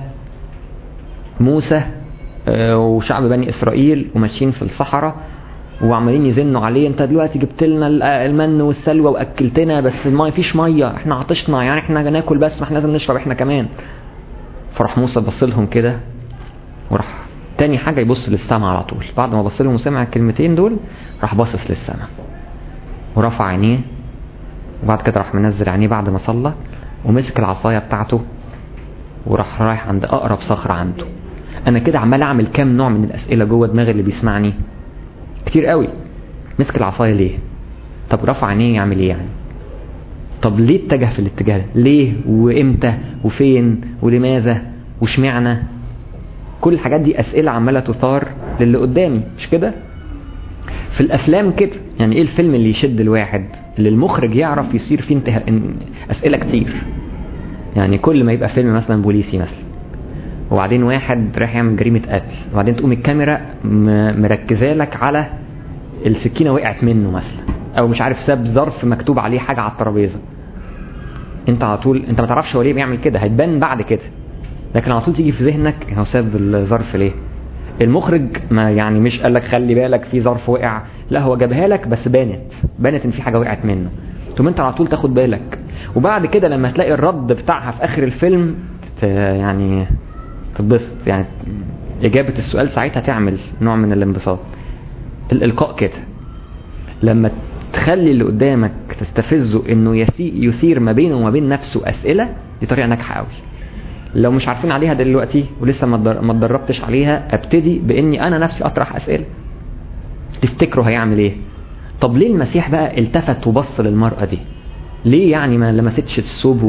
موسى وشعب بني إسرائيل وماشيين في الصحراء وعمالين يزنوا عليه، انت دلوقتي جبت لنا المن والسلوى واكلتنا، بس ما فيش ميه، احنا عطشنا، يعني احنا ناكل بس، ما احنا لازم نشرب احنا كمان. فراح موسى بص لهم كده، وراح تاني حاجه يبص للسماء على طول. بعد ما بص لهم وسمع الكلمتين دول راح باصص للسماء ورفع عينيه، وبعد كده راح منزل عينيه بعد ما صلى، ومسك العصايه بتاعته وراح رايح عند اقرب صخره عنده. انا كده عمال اعمل كام نوع من الاسئله جوه دماغي اللي بيسمعني كتير قوي. مسك العصايه ليه؟ طب رفع عينيه يعمل ايه يعني؟ طب ليه اتجه في الاتجاه ده؟ ليه وامتى وفين ولماذا واشمعنى؟ كل الحاجات دي اسئله عماله تثار للي قدامي، مش كده؟ في الافلام كده، يعني ايه الفيلم اللي يشد الواحد؟ اللي المخرج يعرف يصير فيه اسئله كتير. يعني كل ما يبقى فيلم مثلا بوليسي مثلا، وبعدين واحد راح يعمل جريمه قتل، وبعدين تقوم الكاميرا مركزه لك على السكينه وقعت منه مثلا، او مش عارف ساب ظرف مكتوب عليه حاجه على الترابيزه، انت على طول انت ما تعرفش هو ليه بيعمل كده، هتبان بعد كده، لكن على طول تيجي في ذهنك هو ساب الظرف ليه. المخرج ما يعني مش قال لك خلي بالك في ظرف وقع، لا هو جابها لك بس بانت ان في حاجه وقعت منه، ثم انت على طول تاخد بالك. وبعد كده لما تلاقي الرد بتاعها في اخر الفيلم يعني تتبسط، يعني اجابه السؤال ساعتها تعمل نوع من الانبساط. الالقاء كده لما تخلي اللي قدامك تستفزه انه يثير ما بينه وما بين نفسه اسئله، دي طريقه ناجحه قوي. لو مش عارفين عليها دلوقتي ولسه ما اتدربتش عليها، ابتدي باني انا نفسي اطرح اسئله. تفتكروا هيعمل ايه؟ طب ليه المسيح بقى التفت وبص للمرأة دي؟ ليه يعني ما لمستش الثوب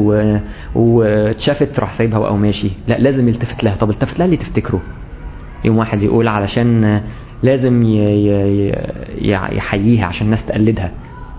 واتشافت راح سايبها او ماشي؟ لا لازم يلتفت لها. طب التفت لها اللي تفتكره؟ يوم واحد يقول علشان لازم يحييها عشان الناس تقلدها،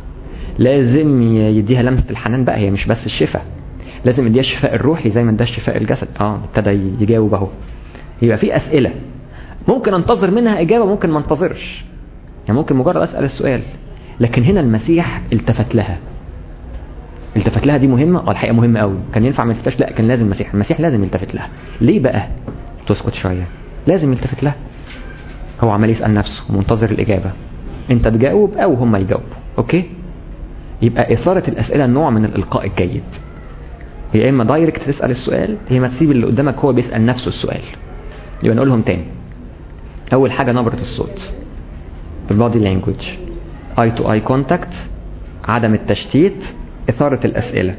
لازم يديها لمسة الحنان بقى، هي مش بس الشفاء، لازم يديها الشفاء الروحي زي ما اداها الشفاء الجسد. ابتدى يجاوب اهو. يبقى في اسئله ممكن انتظر منها اجابه، ممكن ما انتظرش، يعني ممكن مجرد اسال السؤال. لكن هنا المسيح التفت لها. التفت لها دي مهمه، الحقيقه مهمه قوي. كان ينفع ما يلتفتش؟ لا، كان لازم المسيح لازم يلتفت لها. ليه بقى تسكت شويه؟ لازم يلتفت لها. هو عمال يسال نفسه ومنتظر الاجابه، انت تجاوب او هم يجاوبوا. اوكي؟ يبقى اثاره الاسئله نوع من الالقاء الجيد. يا اما دايركت تسال السؤال، يا ما تسيب اللي قدامك هو بيسال نفسه السؤال. يبقى نقولهم تاني. اول حاجه نبره الصوت، البادي لانجويج، اي تو اي كونتاكت، عدم التشتيت، اثاره الاسئله.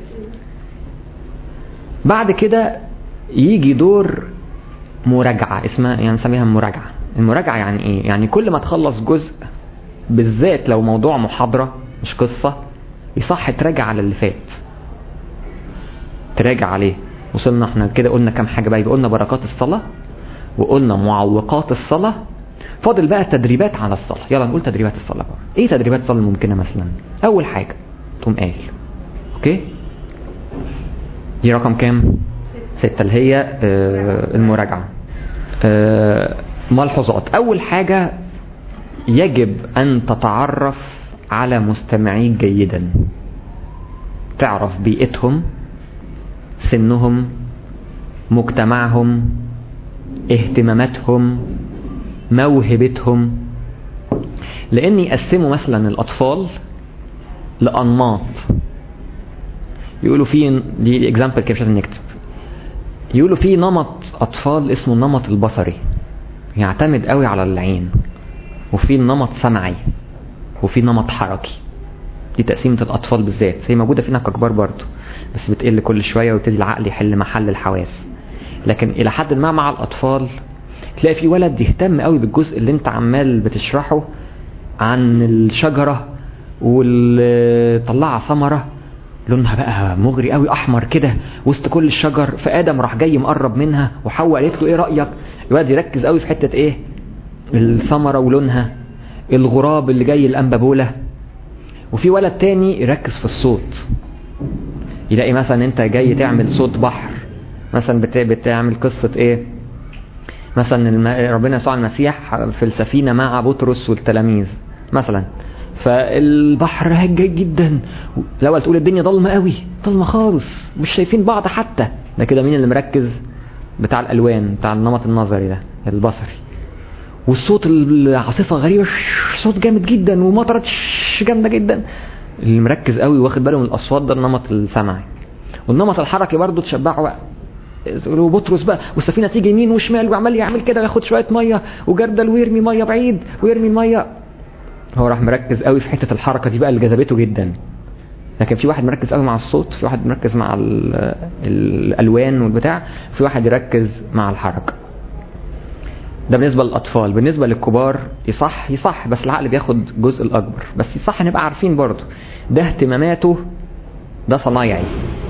بعد كده يجي دور مراجعه، اسمها يعني نسميها مراجعه. المراجعه يعني ايه؟ يعني كل ما تخلص جزء، بالذات لو موضوع محاضره مش قصه، يصح تراجع على اللي فات. تراجع عليه. وصلنا احنا كده قلنا كام حاجة بقى؟ قلنا بركات الصلاة، وقلنا معوقات الصلاة، فاضل بقى تدريبات على الصلاة. يلا نقول تدريبات الصلاة بقى. ايه تدريبات الصلاة الممكنة مثلا؟ اول حاجة تقوم قايل اوكي، دي رقم كام؟ 6 اللي هي المراجعة. ملحوظات. اول حاجة يجب ان تتعرف على مستمعيك جيدا، تعرف بيئتهم، سنهم، مجتمعهم، اهتماماتهم، موهبتهم. لان يقسموا مثلا الاطفال لانماط. يقولوا في دي اكزامبل كيف لازم نكتب. يقولوا في نمط اطفال اسمه النمط البصري، يعتمد قوي على العين، وفي نمط سمعي، وفي نمط حركي. دي تقسيمة الاطفال بالذات، هي موجودة فينا ككبار برضو بس بتقل كل شوية ويبتدي العقل يحل محل الحواس. لكن الى حد ما مع الاطفال تلاقي في ولد يهتم قوي بالجزء اللي انت عمال بتشرحه عن الشجرة واللي طلعها ثمرة لونها بقى مغري قوي احمر كده وسط كل الشجر، فادم راح جاي مقرب منها وحواء قالت له ايه رأيك؟ الولد يركز قوي في حتة ايه؟ الثمرة ولونها، الغراب اللي جاي الانبابولة. وفي ولد تاني يركز في الصوت، يلاقي مثلا انت جاي تعمل صوت بحر، مثلا بتعمل قصة ايه مثلا ربنا يسوع المسيح في السفينة مع بطرس والتلاميذ مثلا، فالبحر هاج جدا، الاول تقول الدنيا ضلمة قوي، ضلمة خالص مش شايفين بعض حتى، ده كده مين اللي مركز؟ بتاع الالوان، بتاع النمط النظري ده البصري. والصوت العاصفة غريبة، صوت جامد جدا، ومطرة جامدة جدا، اللي مركز قوي واخد باله من الاصوات ده النمط السمعي. والنمط الحركي برضه تشبعه بقى، وبطرس بقى والسفينة تيجي يمين وشمال وعمال يعمل كده وياخد شوية مية وجردل ويرمي مية بعيد ويرمي المية، هو راح مركز قوي في حتة الحركة دي بقى اللي جذبته جدا. لكن في واحد مركز قوي مع الصوت، في واحد مركز مع الالوان والبتاع، في واحد يركز مع الحركة. ده بالنسبة للأطفال. بالنسبة للكبار يصح بس العقل بياخد جزء الأكبر، بس يصح نبقى عارفين برضو ده اهتماماته، ده صنايعي،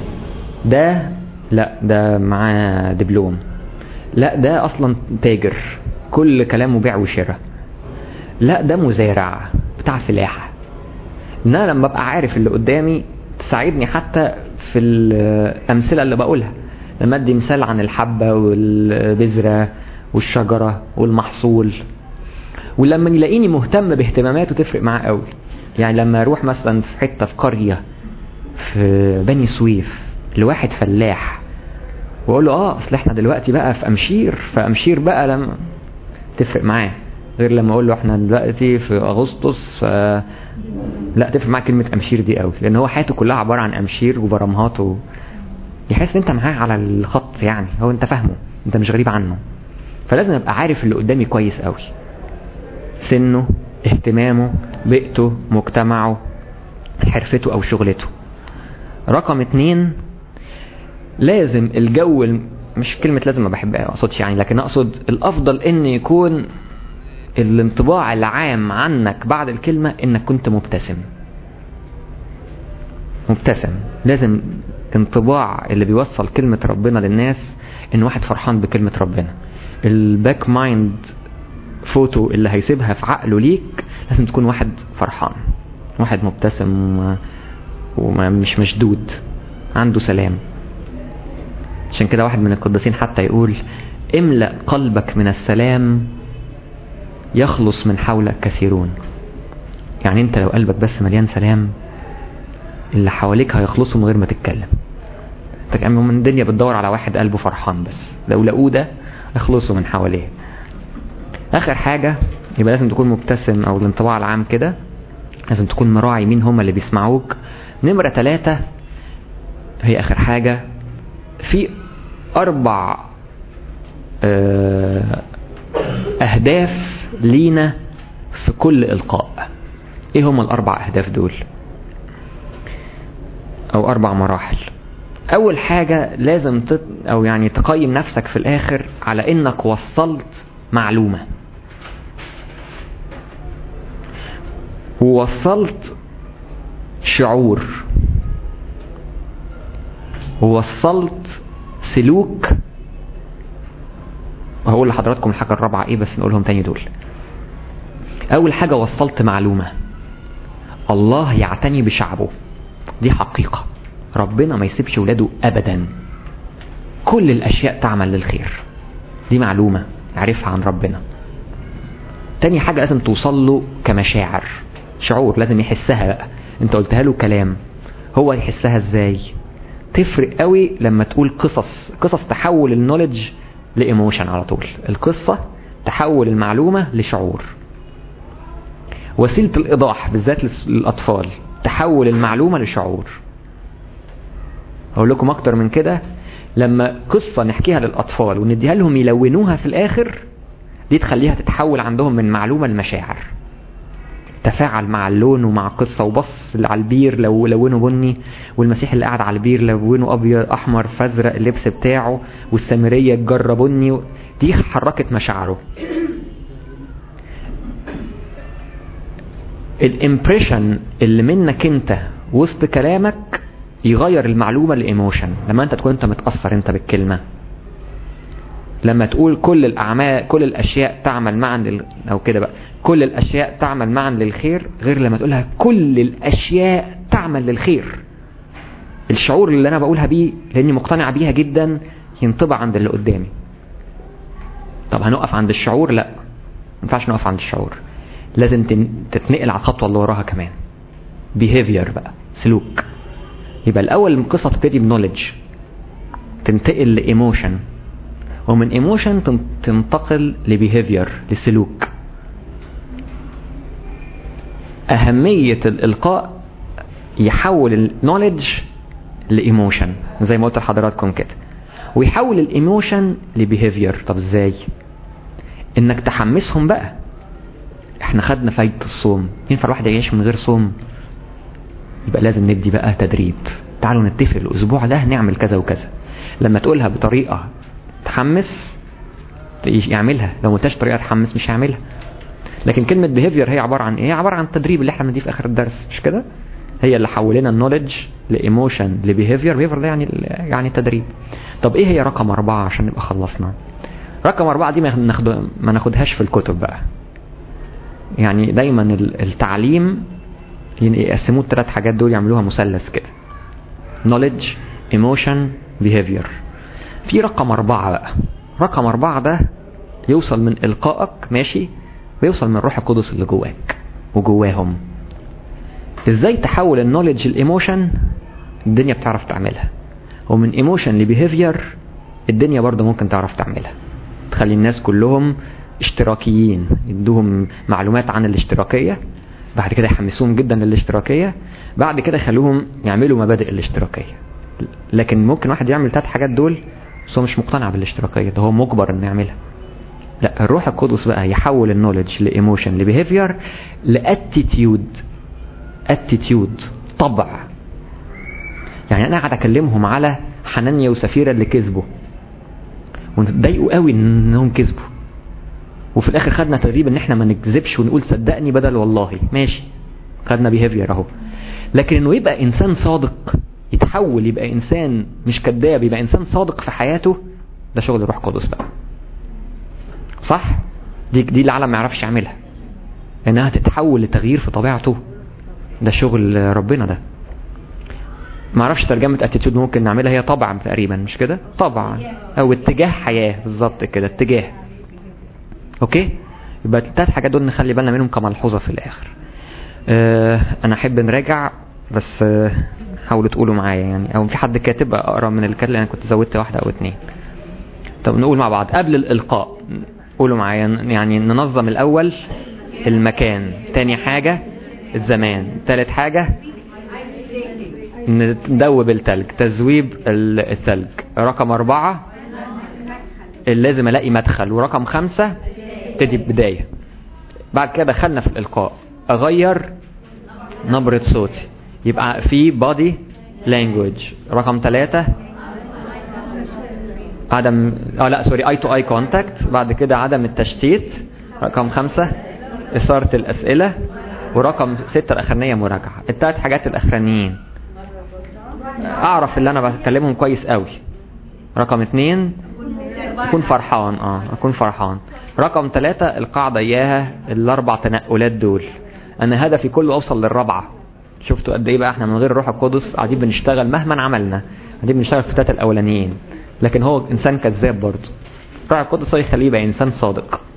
ده لا ده معاه دبلوم، لا ده أصلا تاجر كل كلامه بيع وشراء، لا ده مزارع بتاع فلاحة. إن أنا لما أبقى عارف اللي قدامي تساعدني حتى في الأمثلة اللي بقولها، لما أدي مثال عن الحبة والبذرة والشجرة والمحصول، ولما يلاقيني مهتم باهتماماته تفرق معاه قوي. يعني لما اروح مثلا في حتة في قرية في بني سويف لواحد فلاح واقول له اصل احنا دلوقتي بقى في امشير بقى، لما تفرق معاه غير لما اقول له احنا دلوقتي في اغسطس، لا تفرق معاه كلمة امشير دي قوي، لان هو حياته كلها عبارة عن امشير وبرمهات يحس ان انت معاه على الخط، يعني هو انت فاهمه، انت مش غريب عنه. فلازم ابقى عارف اللي قدامي كويس قوي، سنه، اهتمامه، بيئته، مجتمعه، حرفته او شغلته. رقم 2 لازم الجو، مش كلمة لازم ما بحبها اقصدش يعني، لكن اقصد الافضل ان يكون الانطباع العام عنك بعد الكلمة انك كنت مبتسم. لازم انطباع اللي بيوصل كلمة ربنا للناس ان واحد فرحان بكلمة ربنا. الباك مايند فوتو اللي هيسيبها في عقله ليك لازم تكون واحد فرحان، واحد مبتسم ومش مشدود، عنده سلام. عشان كده واحد من القديسين حتى يقول املأ قلبك من السلام يخلص من حولك كثيرون. يعني انت لو قلبك بس مليان سلام اللي حواليك هيخلصوا من غير ما تتكلم. من الدنيا بتدور على واحد قلبه فرحان، بس لو لقوه ده يخلصوا من حواليه. اخر حاجة يبقى لازم تكون مبتسم، او الانطباع العام كده لازم تكون مراعي مين هم اللي بيسمعوك. نمرة 3 هي اخر حاجة، في 4 اهداف لينا في كل القاء. ايه هم ال4 اهداف دول او 4 مراحل؟ اول حاجة لازم او يعني تقيم نفسك في الاخر على انك وصلت معلومة، ووصلت شعور، ووصلت سلوك. هقول لحضراتكم الحاجة الرابعة ايه، بس نقولهم تاني دول. اول حاجة وصلت معلومة، الله يعتني بشعبه، دي حقيقة. ربنا ما يسيبش ولاده ابدا، كل الاشياء تعمل للخير، دي معلومة عرفها عن ربنا. تاني حاجة لازم توصل له كمشاعر، شعور لازم يحسها بقى. انت قلتها له كلام، هو يحسها ازاي؟ تفرق قوي لما تقول قصص تحول النوليدج لإيموشن على طول. القصة تحول المعلومة لشعور. وسيلة الإيضاح بالذات للأطفال تحول المعلومة لشعور. أقول لكم أكتر من كده، لما قصة نحكيها للأطفال ونديها لهم يلونوها في الآخر، دي تخليها تتحول عندهم من معلومة لمشاعر. تفاعل مع اللون ومع قصة، وبص على البير لو لونه بني، والمسيح اللي قاعد على البير لونه أبيض أحمر فازرق اللبس بتاعه، والسامرية الجرة بني، دي حركت مشاعره. الامبريشن اللي منك انت وسط كلامك يغير المعلومة لإيموشن. لما انت تكون انت متأثر انت بالكلمة، لما تقول كل الأشياء تعمل معا أو كده بقى، كل الأشياء تعمل معا للخير، غير لما تقولها كل الأشياء تعمل للخير. الشعور اللي أنا بقولها بيه لأني مقتنع بيها جدا ينطبع عند اللي قدامي. طب هنقف عند الشعور؟ لا، ما ينفعش نقف عند الشعور، لازم تتنقل على الخطوة اللي وراها كمان. behavior بقى، سلوك. يبقى الأول القصة تبتدي بنوليدج، تنتقل لإيموشن، ومن ايموشن تنتقل لبيهيفير، لسلوك. اهمية الالقاء يحول النوليدج لايموشن زي ما قلت لحضراتكم كده، ويحول الايموشن لبيهيفير. طب ازاي؟ انك تحمسهم بقى. احنا خدنا فايدة الصوم، ينفع الواحد يعيش من غير صوم؟ يبقى لازم ندي بقى تدريب. تعالوا نتفق الاسبوع ده نعمل كذا وكذا. لما تقولها بطريقة تحمس يعملها، لو ملتاش طريقة تحمس مش هيعملها. لكن كلمة behavior هي عبارة عن ايه؟ هي عبارة عن التدريب اللي احنا بنديه في اخر الدرس، مش كده؟ هي اللي حولنا النوليدج لإيموشن لبيهيفير. behavior ده يعني تدريب. طب ايه هي رقم 4 عشان نبقى خلصنا؟ رقم 4 دي ما ناخدهاش في الكتب بقى. يعني دايما التعليم يقسموه ال3 حاجات دول، يعملوها مثلث كده: knowledge, emotion, behavior. في رقم 4 بقى. رقم 4 ده يوصل من إلقائك، ماشي، ويوصل من الروح القدس اللي جواك وجواهم. ازاي تحول النوليدج الايموشن؟ الدنيا بتعرف تعملها. ومن ايموشن لبيهيفير الدنيا برضه ممكن تعرف تعملها. تخلي الناس كلهم اشتراكيين، يدوهم معلومات عن الاشتراكية، بعد كده يحمسوهم جدا للاشتراكية، بعد كده يخلوهم يعملوا مبادئ الاشتراكية. لكن ممكن واحد يعمل 3 حاجات دول بس هو مش مقتنع بالاشتراكية، ده هو مجبر انه يعملها. لا، الروح القدس بقى يحول النوليدج لايموشن لبيهيفير لاتيتيود. طبع. يعني انا قاعد اكلمهم على حنانيا وسفيرة اللي كذبوا، ونتضايقوا قوي انهم كذبوا، وفي الاخر خدنا تدريب ان احنا ما نكذبش ونقول صدقني بدل والله. ماشي، خدنا بيهيفير اهو. لكن انه يبقى انسان صادق، يتحول يبقى انسان مش كذاب، يبقى انسان صادق في حياته، ده شغل الروح القدس بقى. صح؟ دي العالم ما يعرفش يعملها، انها تتحول لتغيير في طبيعته، ده شغل ربنا. ده ما اعرفش ترجمة اتيتيود ممكن نعملها، هي طبعا تقريبا، مش كده؟ طبعا او اتجاه حياة، بالظبط كده، اتجاه. اوكي، يبقى ال3 حاجات دول نخلي بالنا منهم كملحوظة في الاخر. انا احب نراجع، بس حاولوا تقولوا معايا يعني، او في حد كاتب اقرا من الكلام، انا كنت زودت 1 أو 2. طب نقول مع بعض قبل الالقاء، قولوا معايا. يعني ننظم الاول المكان، تاني حاجة الزمان، تالت حاجة ندوب التلج، تذويب التلج. رقم 4 لازم الاقي مدخل، ورقم 5 تدي بداية. بعد كده دخلنا في الالقاء، اغير نبرة صوتي، يبقى في body language. رقم 3 عدم eye to eye contact. بعد كده عدم التشتيت. رقم 5 إثارة الأسئلة. ورقم 6 الأخرانية مراجعة. ال3 حاجات الأخرانيين اعرف اللي انا بكلمهم كويس قوي. رقم 2 اكون فرحان. اكون فرحان. رقم 3 القاعدة اياها ال4 تنقلات دول، انا هدفي كله اوصل لل4. شفتوا قد ايه بقى احنا من غير الروح القدس قاعدين بنشتغل مهما عملنا، قاعدين بنشتغل في الثلاثه الاولانيين، لكن هو انسان كذاب برضه. الروح القدس هو يخليه يبقى انسان صادق.